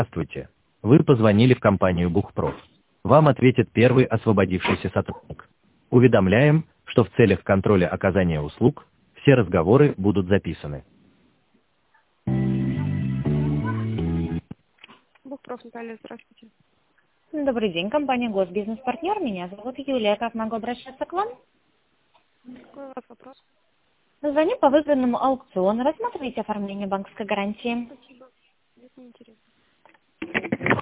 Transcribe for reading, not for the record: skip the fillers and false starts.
Здравствуйте. Вы позвонили в компанию Бухпроф. Вам ответит первый освободившийся сотрудник. Уведомляем, что в целях контроля оказания услуг все разговоры будут записаны. Бухпроф, Наталья, здравствуйте. Добрый день, компания Госбизнес-партнер. Меня зовут Юлия. Как могу обращаться к вам? Какой у вас вопрос? Звоню по выгодному аукциону. Рассматриваете оформление банковской гарантии? Спасибо. Нет, не интересно.